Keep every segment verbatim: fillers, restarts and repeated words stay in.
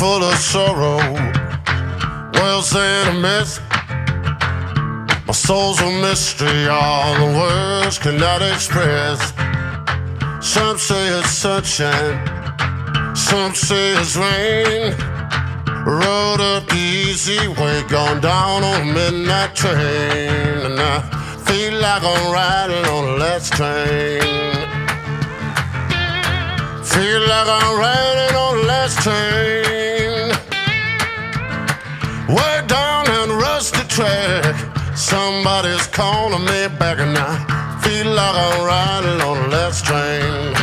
full of sorrow, world's in a mess. My soul's a mystery, all the words cannot express. Some say it's sunshine, some say it's rain. Rode up the easy way, gone down on a midnight train, and I feel like I'm riding on the last train. Feel like I'm riding on the last train. Way down that rusty track, somebody's calling me back, and I feel like I'm riding on the last train.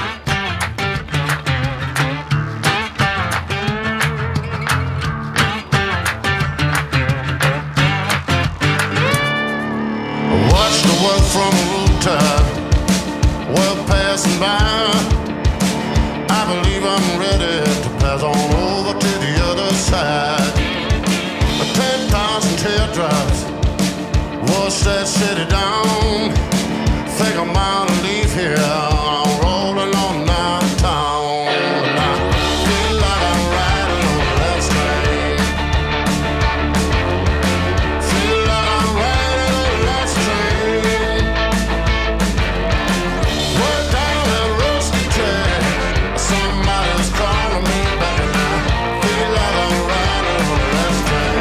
Watch the world from a rooftop, world passing by. I believe I'm ready to pass on over to the other side. Ten thousand teardrops wash that city down. Think I'm out to leave here, I'm rolling on downtown, and I feel like I'm riding on the last train. Feel like I'm riding on the last train. Way down that rusty track, somebody's calling me back, and I feel like I'm riding on the last train.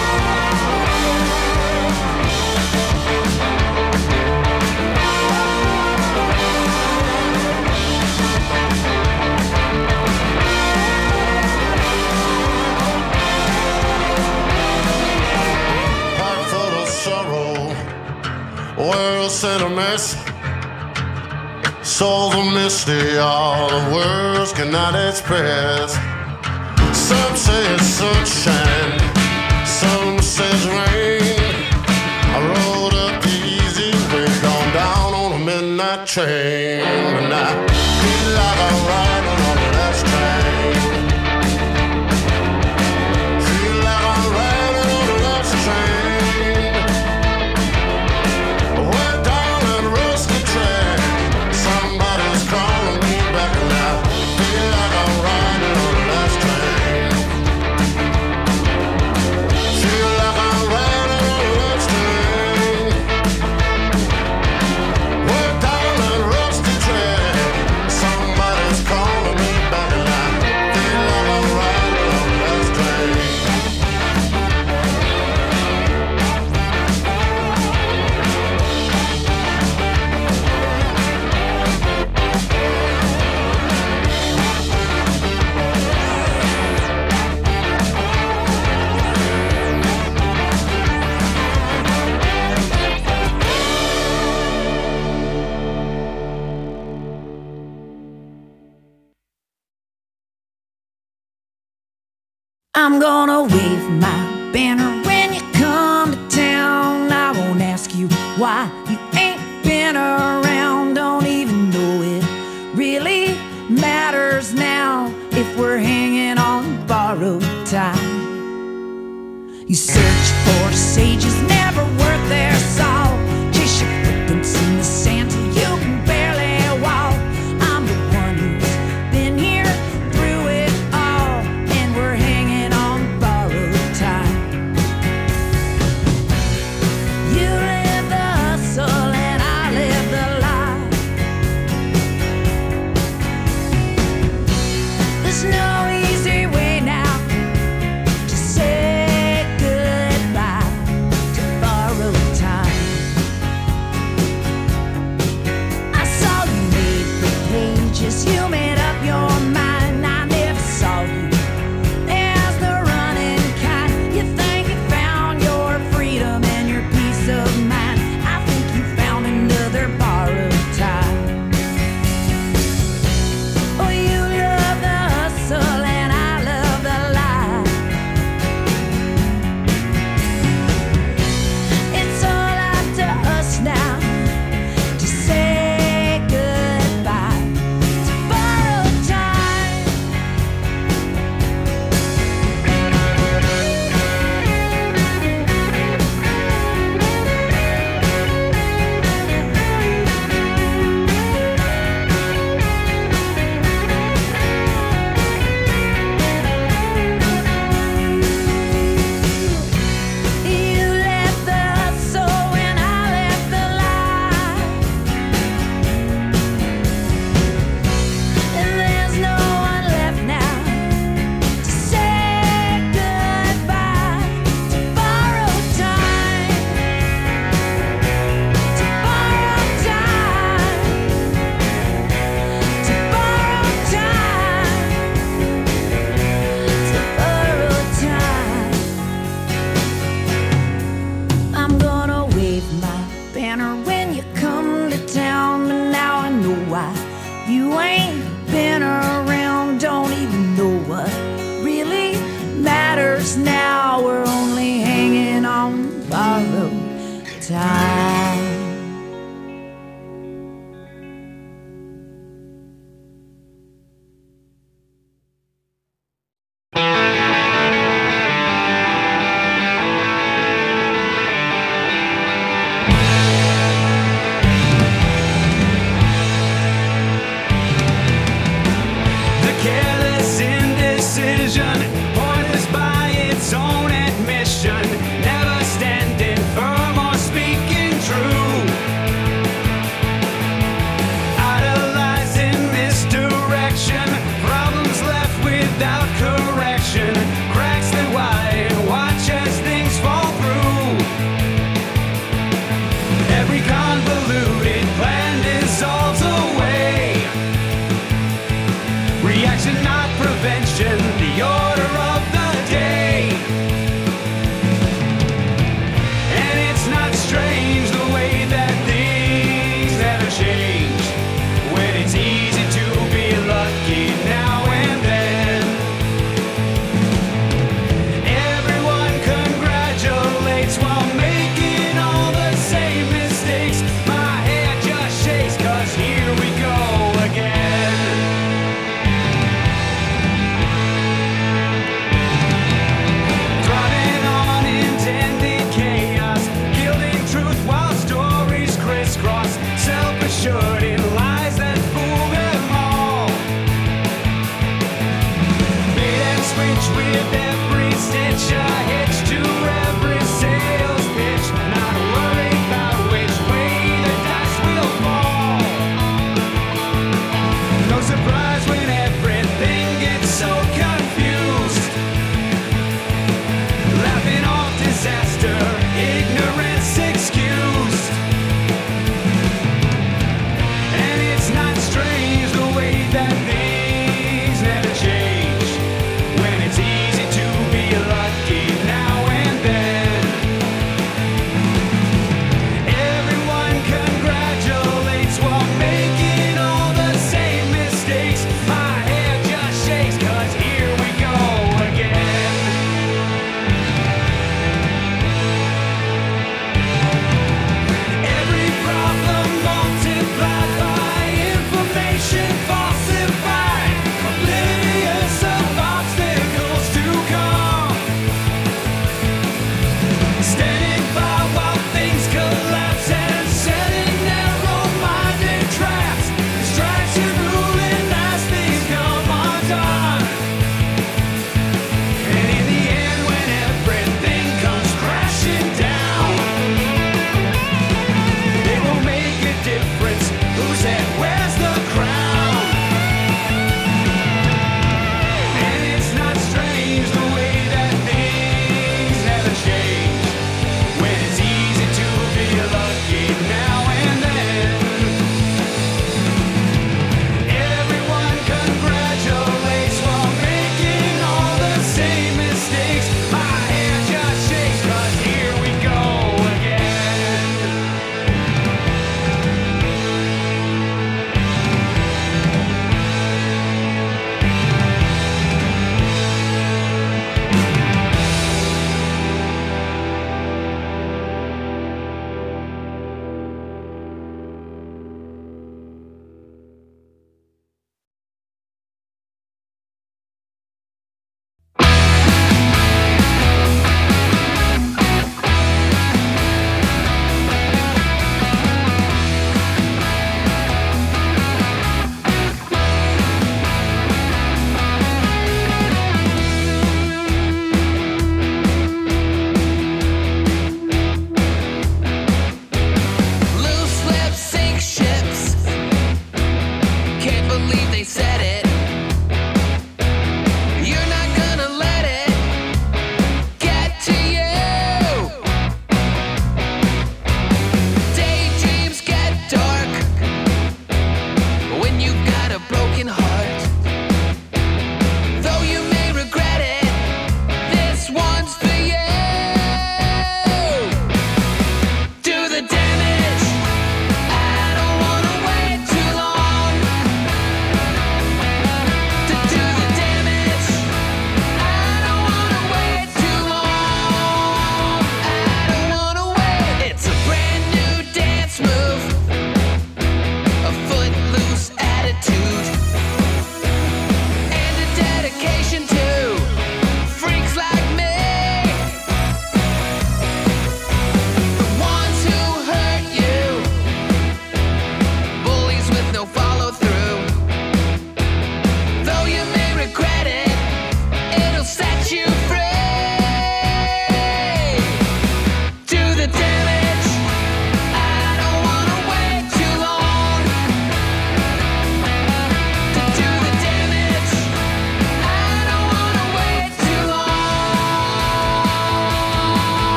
Heart full of sorrow, world's in a mess. Soul's a mystery, all the words cannot express. Some say it's sunshine, some say it's rain. I rode up the easy way, gone down on a midnight train, and I feel like I'm riding on the last train. Feel like I'm riding on the last train. Way down that rusty track, somebody's calling me back, and I feel like I'm riding on the last train. Feel like I'm riding on the last train. Way down that rusty track, somebody's calling me back, and I feel like I'm riding on the last train. I'm gonna wave my banner when you come to town. I won't ask you why you ain't been around. Don't even know it really matters now if we're hanging on borrowed time. You search for sages, never worth their salt. Chase your footprints in the sand till you can barely walk. I'm the one who's been here through it all, and we're hanging on borrowed time. You live the hustle and I live the lie. There's no easy way now to say goodbye to borrowed first, now we're only hanging on borrowed time. Pointless by its own admission, never standing firm or speaking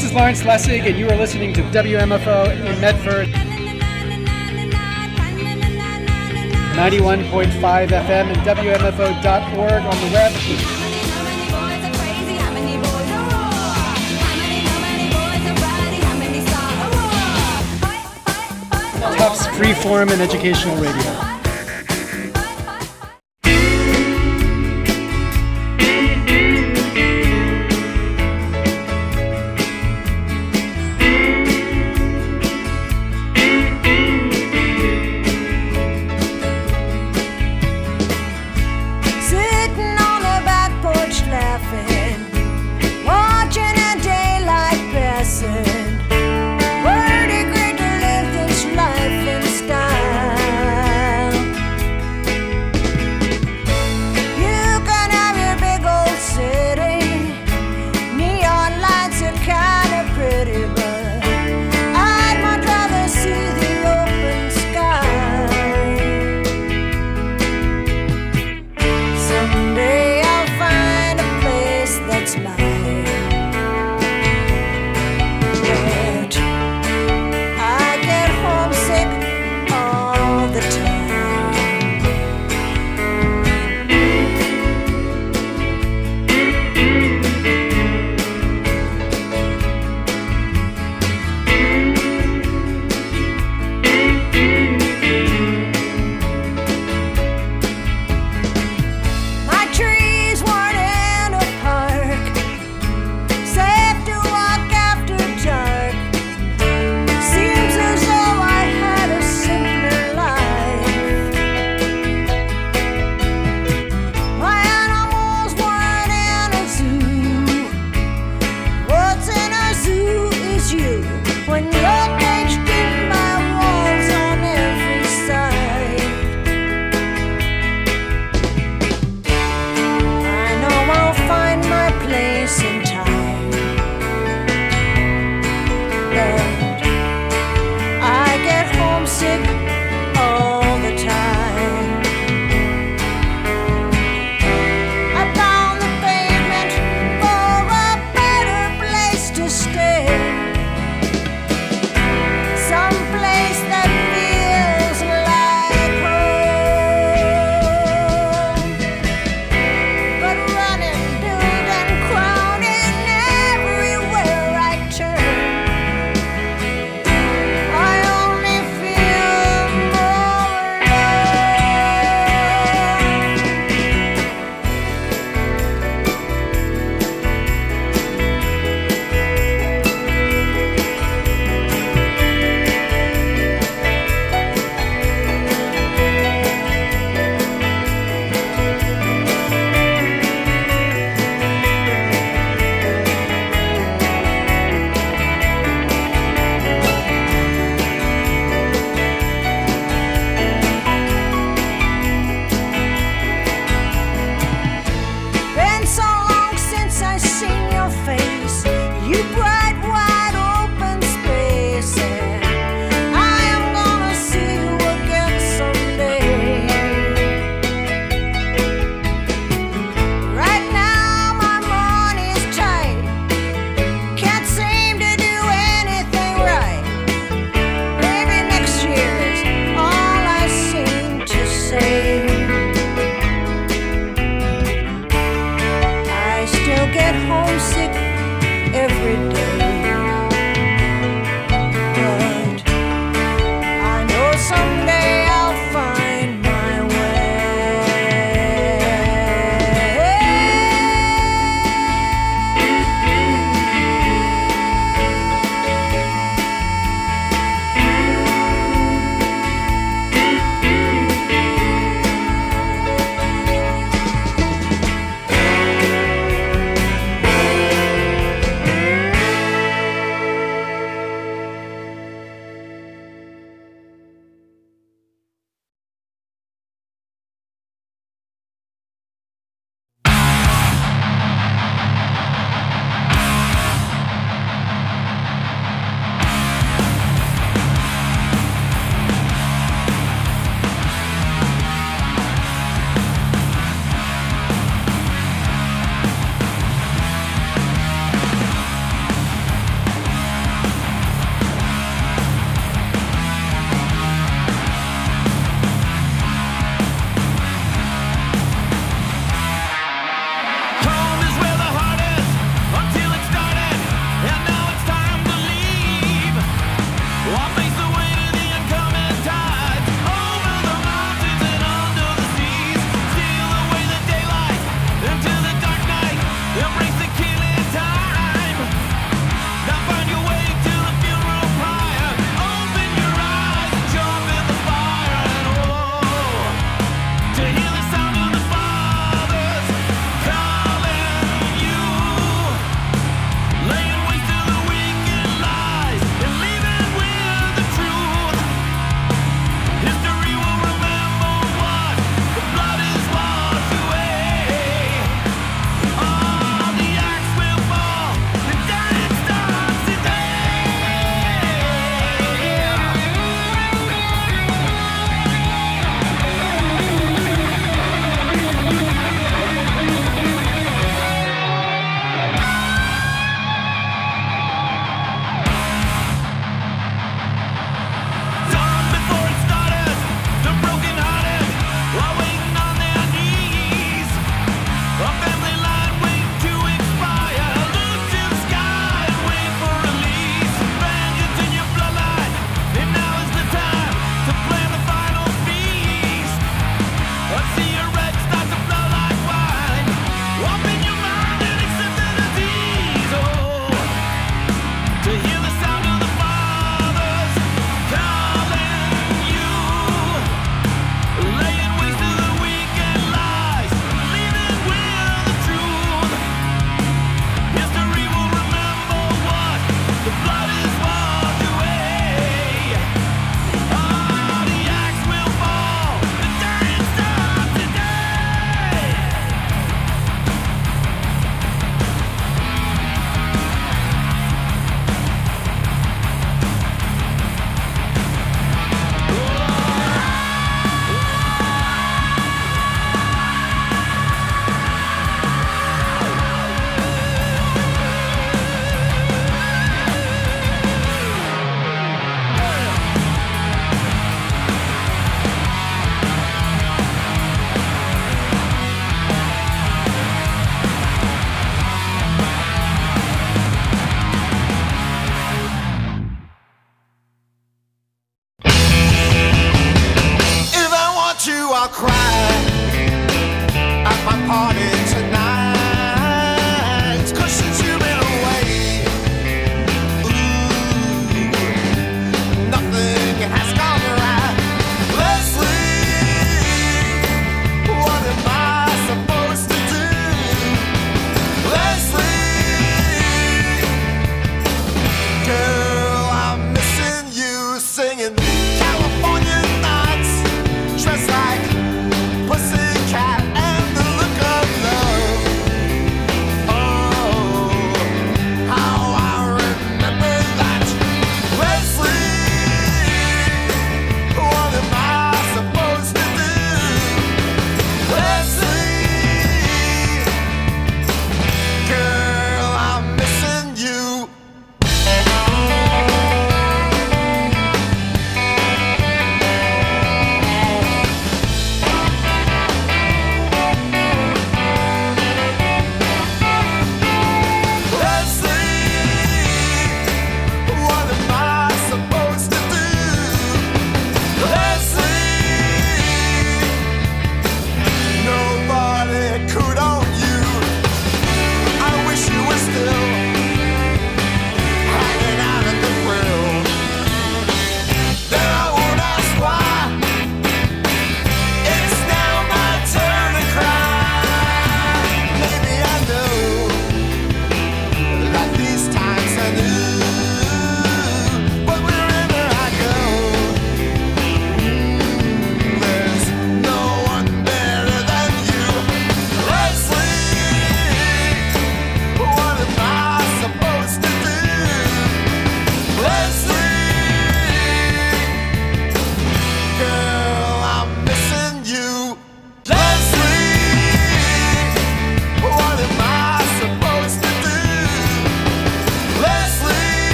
This is Lawrence Lessig, and you are listening to W M F O in Medford. ninety-one point five F M and W M F O dot org on the web. Tufts Freeform and Educational Radio.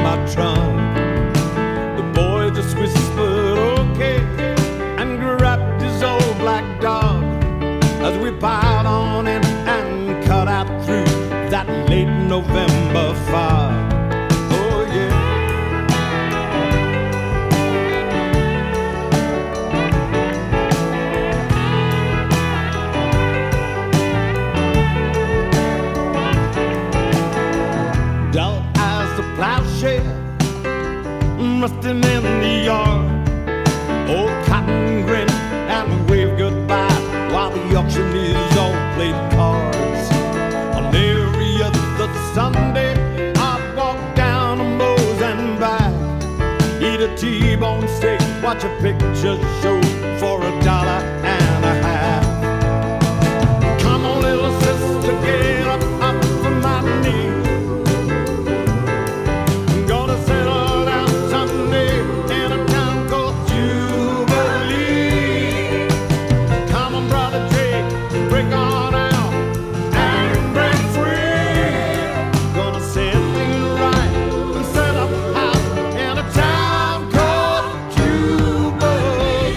my trunk. The boy just whispered, okay, and grabbed his old black dog as we piled on in and cut out through that late November fog. Oh yeah. Dull as the plowshare rusting in the yard. Old Cotton grinned and waved goodbye while the auctioneers all played cards. On every other Sunday, I'd walk down to Moe's and back, eat a T-bone steak, watch a picture show for a dollar and a half. Come on, little sister, get up, up from my knee. I'm gonna settle down Sunday in a town called Jubilee. Come on, brother Jake, break on out and break free. Gonna set things right and set up house in a town called Jubilee.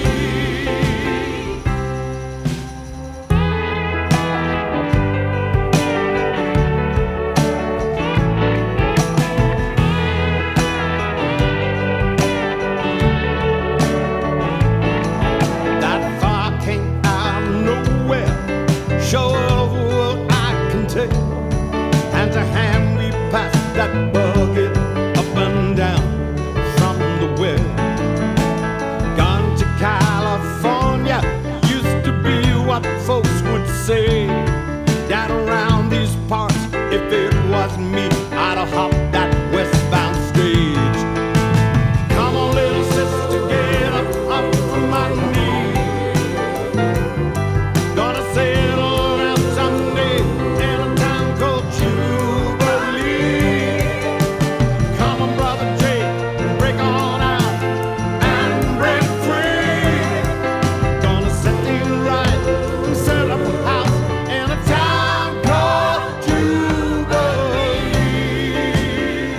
That fire came out of nowhere, sure of what I can tell. And to hand me past that bucket up and down from the well. Gone to California used to be what folks would say. Down around these parts, if it was me, I'd have hopped that westbound stage. Come on, little sister, get up, up from my knee. Gonna settle down someday in a town called Jubilee. Come on, brother Jake, break on out and break free. Gonna set things right and set up a house in a town called Jubilee.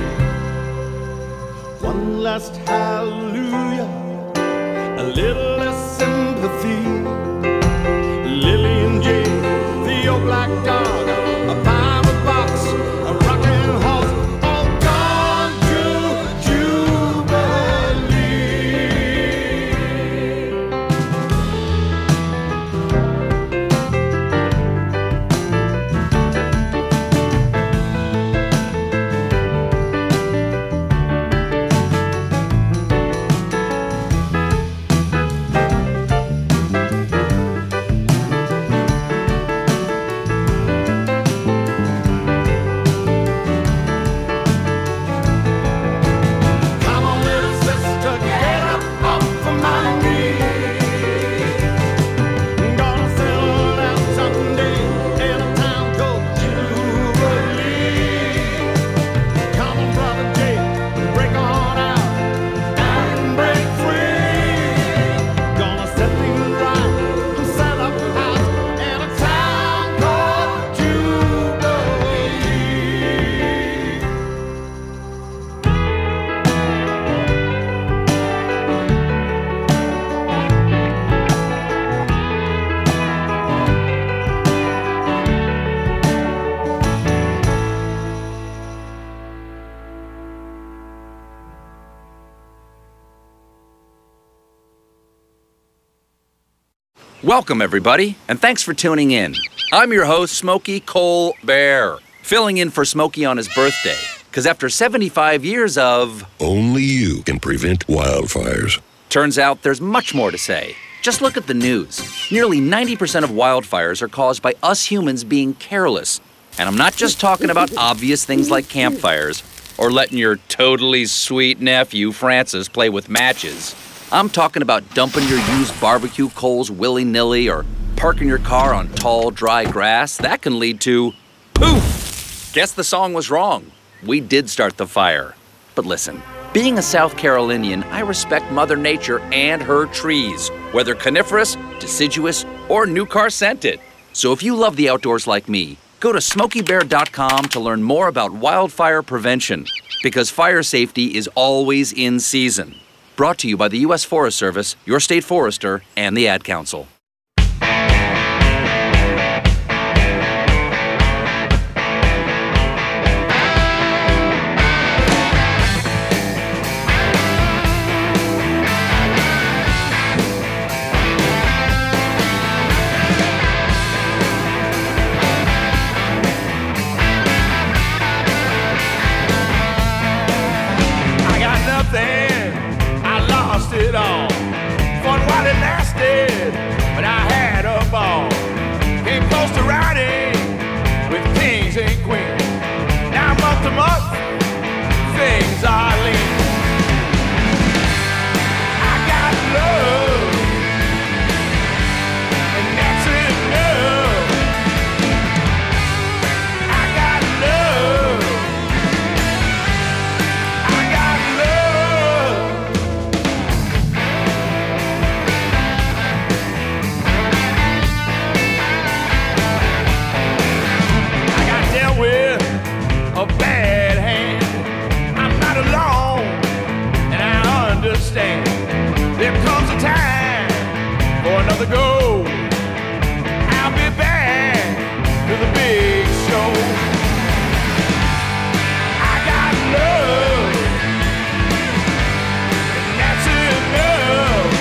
One last hallelujah, a little less sympathy. Lily and Jake, the old black dog, a pirate box, a rocking horse, all gone to Jubilee. Come on, little sister, get up, up from my knee. Gonna settle down someday in a town called Jubilee. Come on, brother Jake, break on out and break free. Gonna set things right and set up a house in a town called Jubilee. Welcome, everybody, and thanks for tuning in. I'm your host, Smokey Cole Bear, filling in for Smokey on his birthday, because after seventy-five years of... Only you can prevent wildfires. Turns out there's much more to say. Just look at the news. Nearly ninety percent of wildfires are caused by us humans being careless. And I'm not just talking about obvious things like campfires or letting your totally sweet nephew, Francis, play with matches. I'm talking about dumping your used barbecue coals willy-nilly or parking your car on tall, dry grass. That can lead to poof! Guess the song was wrong. We did start the fire. But listen, being a South Carolinian, I respect Mother Nature and her trees, whether coniferous, deciduous, or new car scented. So if you love the outdoors like me, go to smokey bear dot com to learn more about wildfire prevention. because fire safety is always in season. Brought to you by the U S Forest Service, your state forester, and the Ad Council. It all. Fun while it lasted, but I had a ball. Came close to riding with kings and queens. Now month to month, things are lean. I got love, and that's enough. I got love, I got love. With a bad hand, I'm not alone, and I understand. There comes a time for another go. I'll be back to the big show. I got love, and that's enough.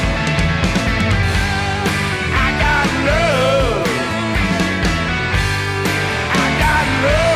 I got love, I got love.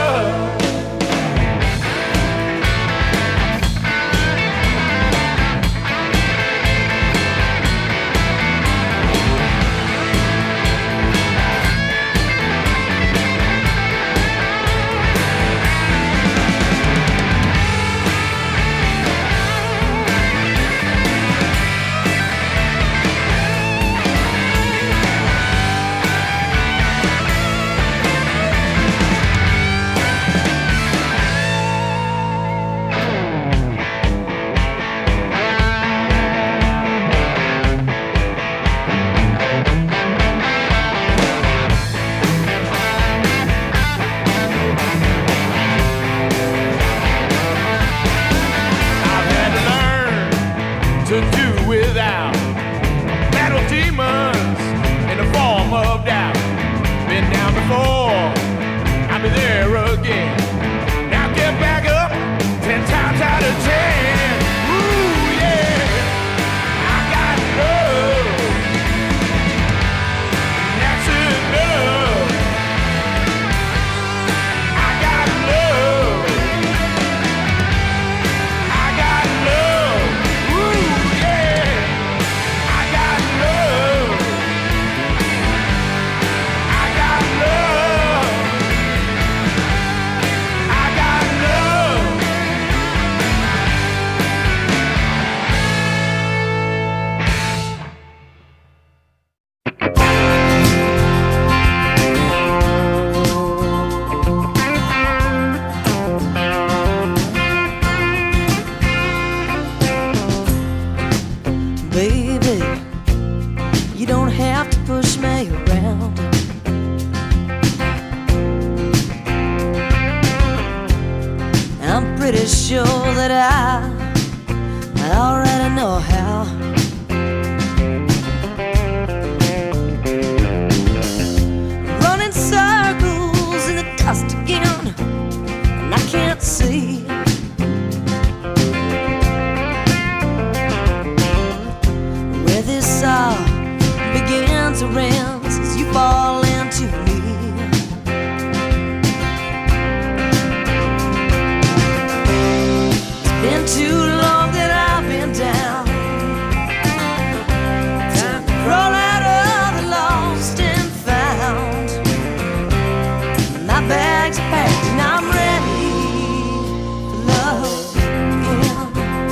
To do without battle demons in the form of doubt. Been down before, I'll be there again. Now get back up ten times out of ten. Ooh yeah, I got love, that's enough. I got love, I got love. Ooh yeah, I got love, I got love, I got love. Baby, you don't have to push me around. I'm pretty sure that I, I already know how. Running circles in the dust again, and I can't see where this all begins or ends as you fall into me. It's been too long that I've been down. Time to crawl out of the lost and found. My bags are packed and I'm ready for love again.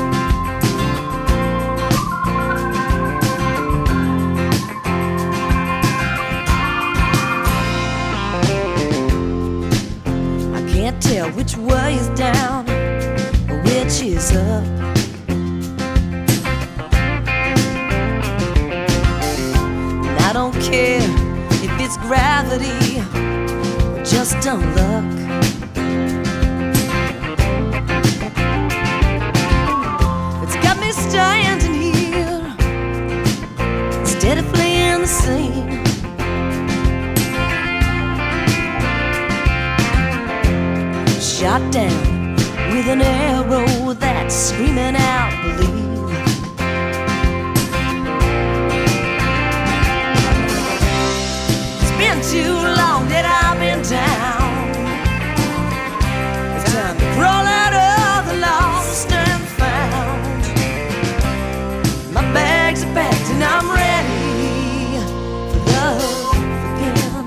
I can't tell which way is down or which is up. And I don't care if it's gravity or just dumb luck. shot down with an arrow that's screaming out, believe. It's been too long that I've been down. It's time to crawl out of the lost and found. My bags are packed and I'm ready for love again.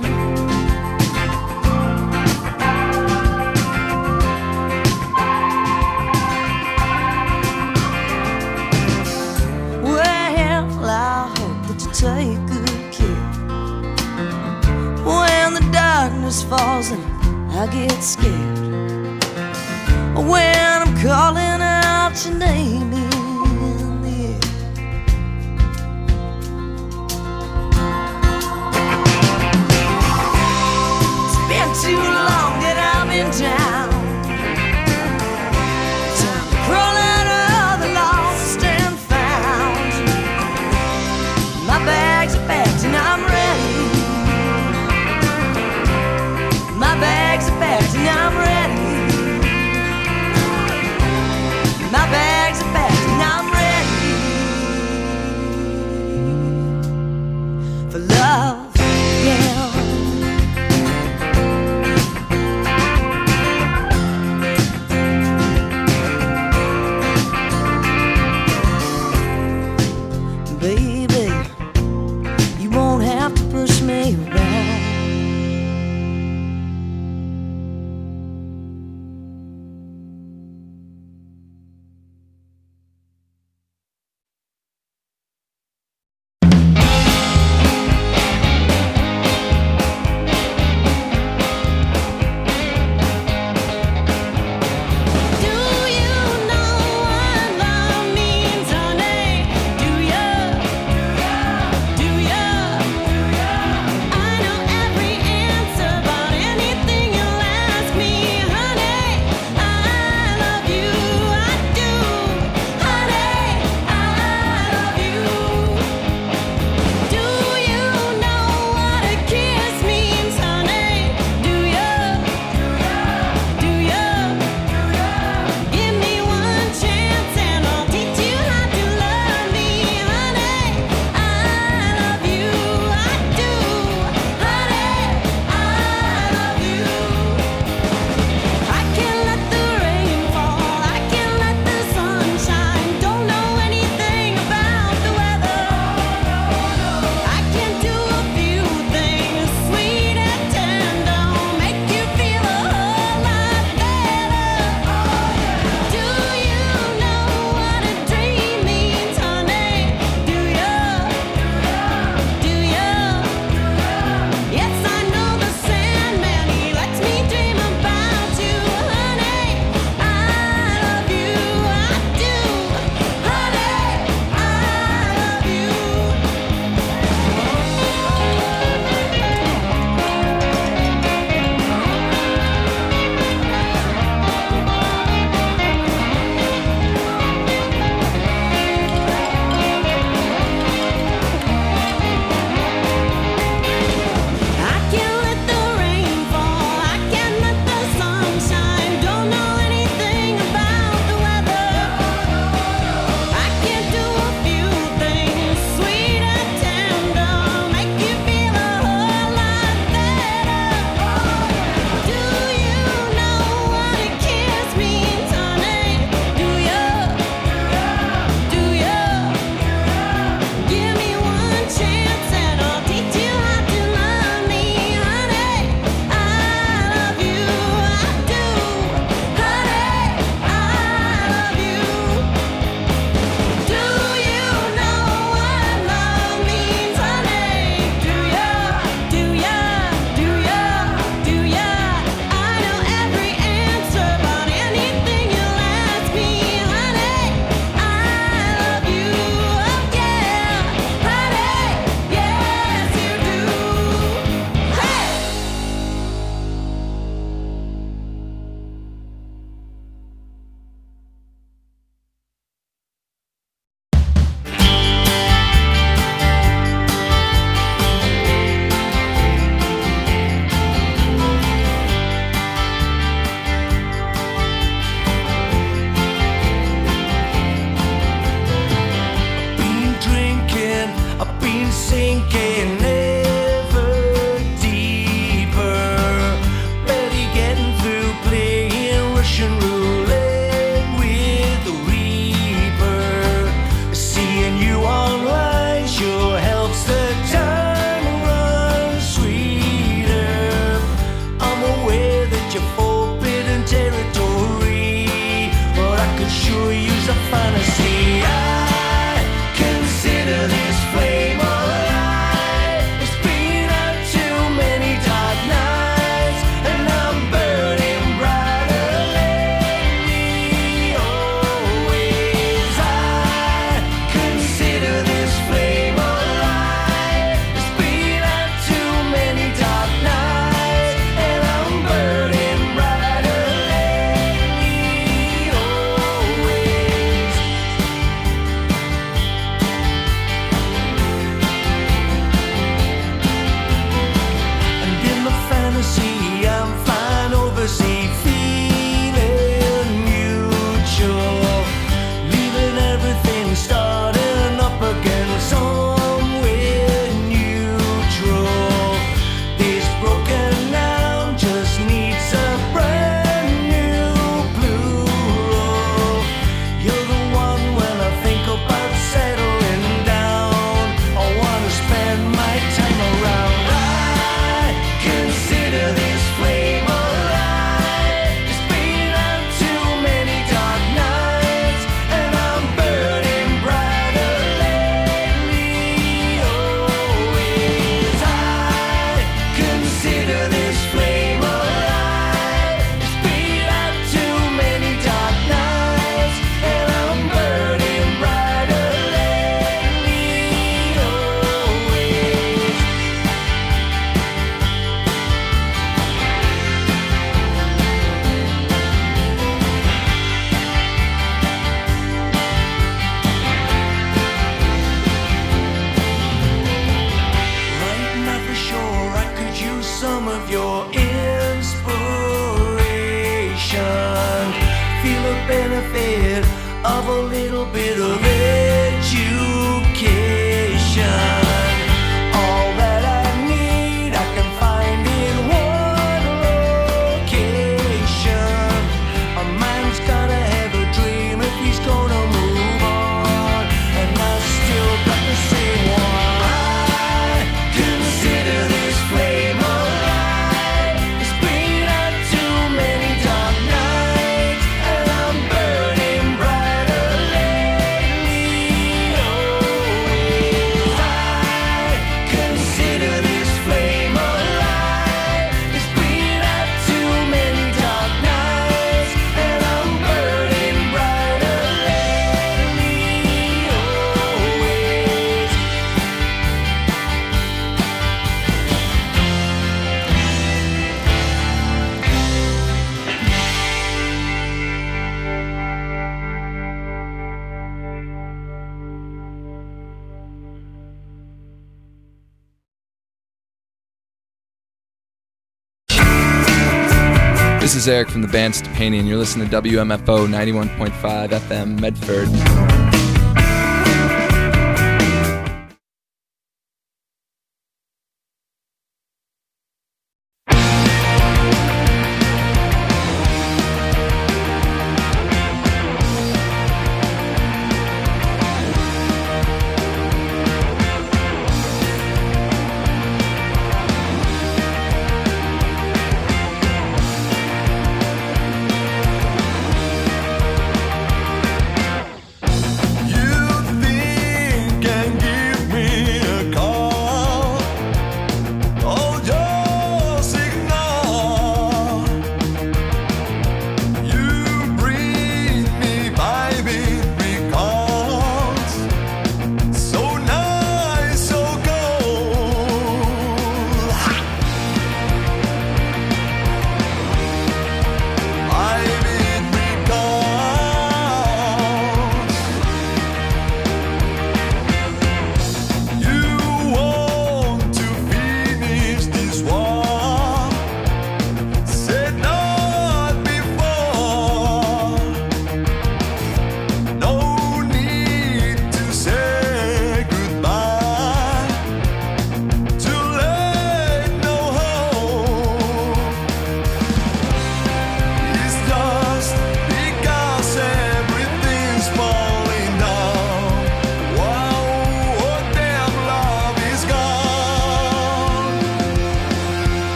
Well, I hope that you take good care when the darkness falls and I get scared, when I'm calling out your name in the air. It's been too long that I've been down. Time to crawl out of the lost and found. My bags are packed and I'm ready. My bags are packed and I'm ready. My bags are packed and I'm ready for love again. of a little bit of education. All that I need I can find in one location. A man's gotta have a dream if he's gonna move on, and I still got the same one. I consider this flame alive. It's been out too many dark nights, and I'm burning brighter lately. Always I consider this flame alive. It's been out too many dark nights, and I'm burning brighter lately. Always. This is Eric from the band Stepani, and you're listening to W M F O ninety-one point five F M Medford.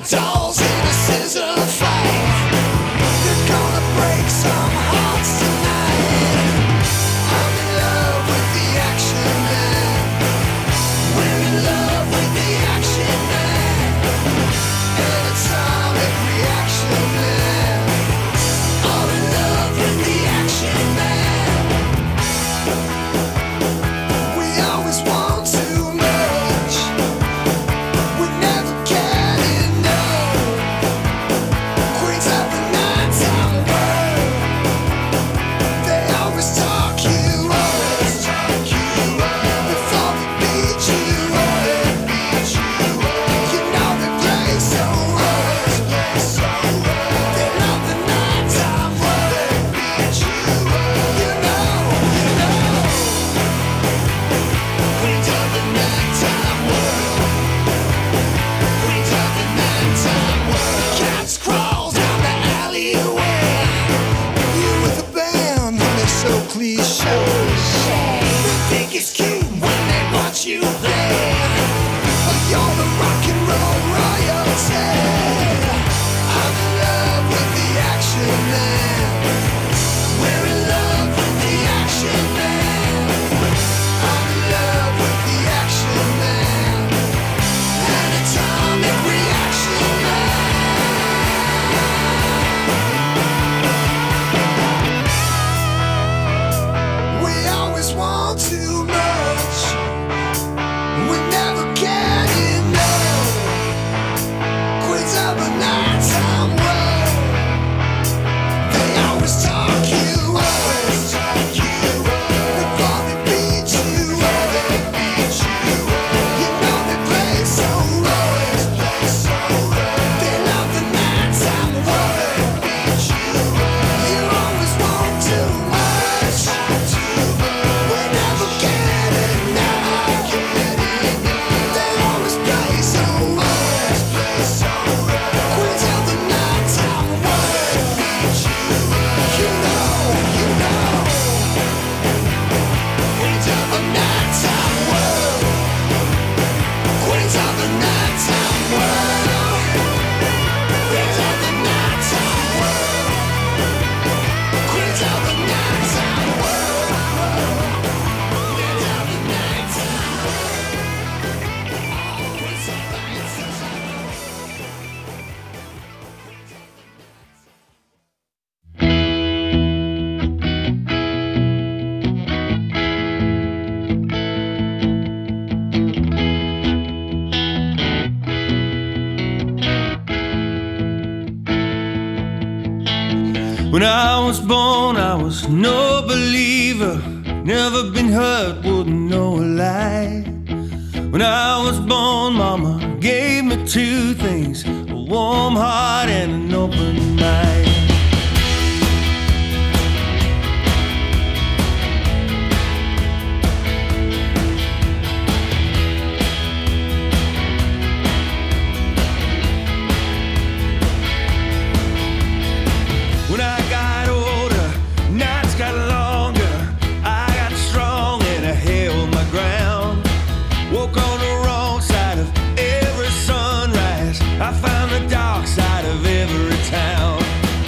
dolls in a scissor fight. They're gonna break some hearts tonight. I'm in love with the action man. We're in love with the action man. Atomic reaction man. All in love with the action man. We always want too much. We never get enough. Queens of the nighttime world. They always talk you up. Before they beat you up. You know they play so rough. They love the nighttime world. You know, you know. Queens of the nighttime world. Queens of the nighttime world. Cats crawl down the alleyway. You with a band, and they're so cliche. They think it's cute when they watch you play. But you're the rock and roll royalty. I'm in love with the action man. We're in love with the action man. I'm in love with the action man. Atomic reaction man. We always want too much. We never get enough. Queens of the nighttime world. They always talk you up. Before they beat you up. You know they play so rough. They love the nighttime world. You always want too much. We never get enough. They always play so rough. Queens of the nighttime world. You know, you know. Queens of the nighttime world. Queens of the nighttime world. Queens of the nighttime world. Queens of the nighttime world. Queens of the nighttime world. Queens of the When I was born, I was no believer. Never been hurt, wouldn't know a lie. When I was born, Mama gave me two things: a warm heart and an open mind. When I got older, nights got longer. I got strong and I held my ground. Woke on the wrong side of every sunrise. I found the dark side of every town.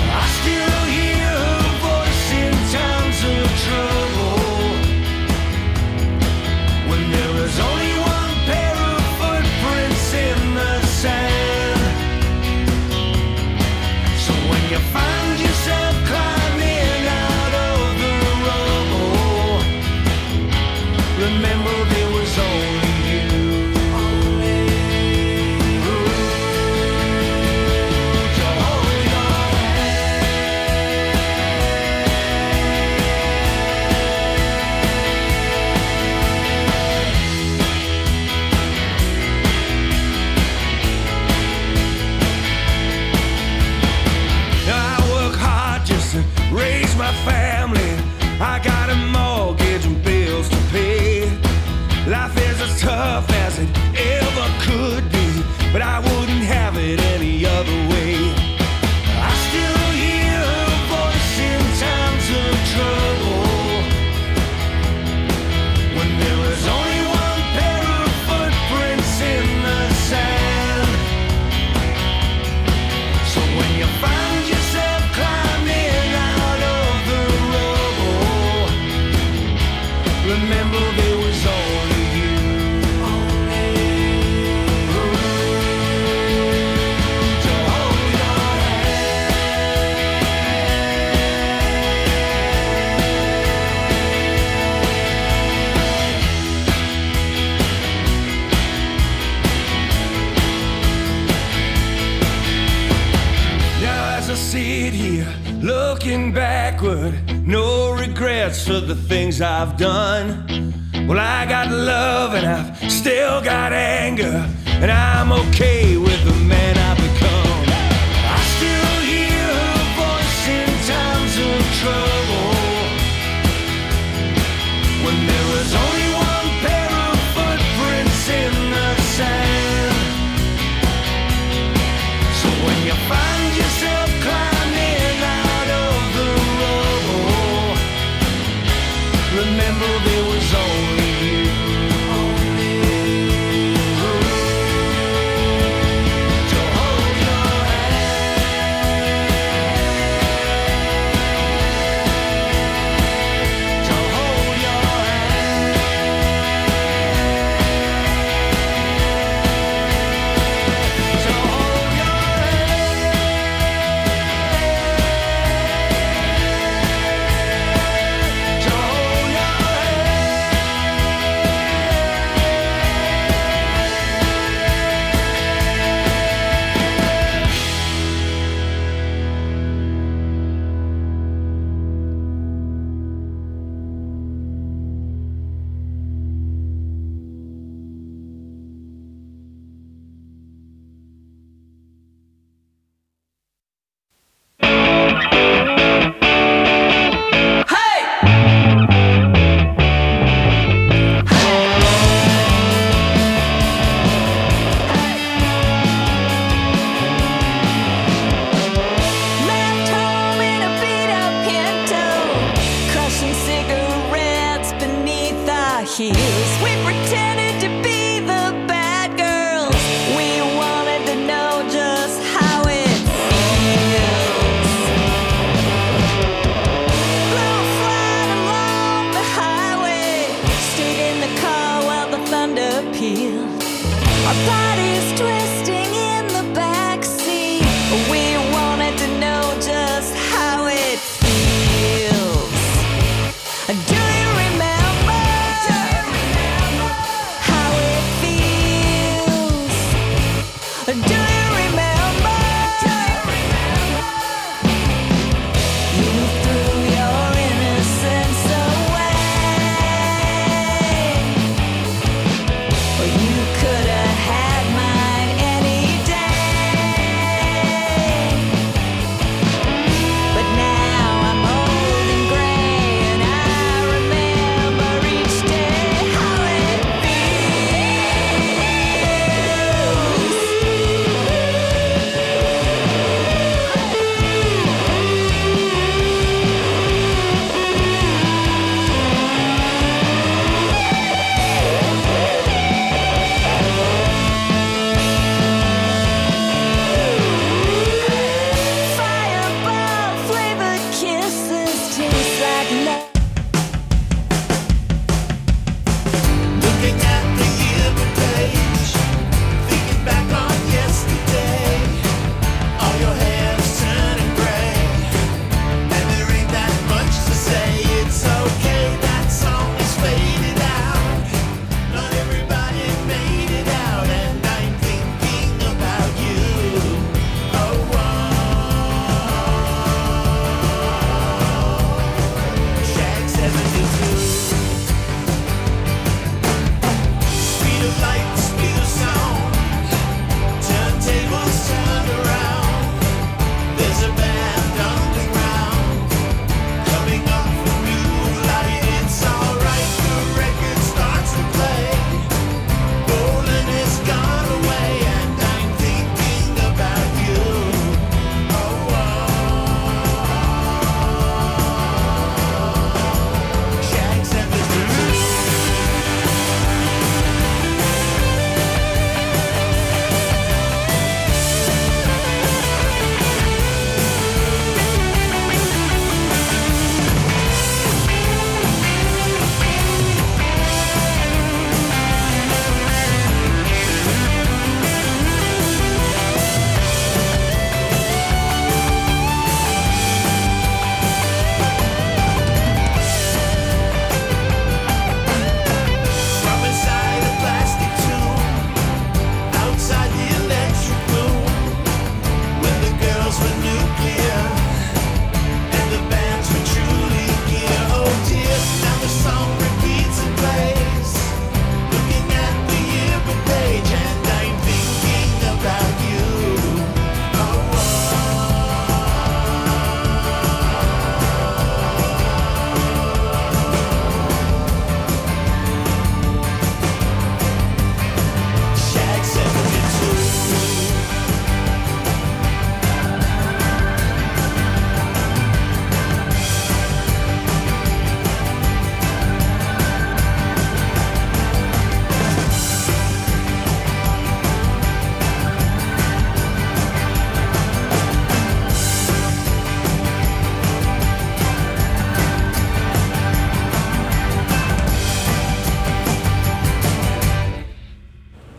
sit here looking backward, no regrets for the things I've done. Well, I got love and I've still got anger, and I'm okay with the man I've become. I still hear her voice in times of trouble, when there was only one pair of footprints in the sand. So when you find yourself climbing out of the rubble, remember there was only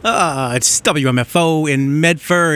Uh, it's W M F O in Medford.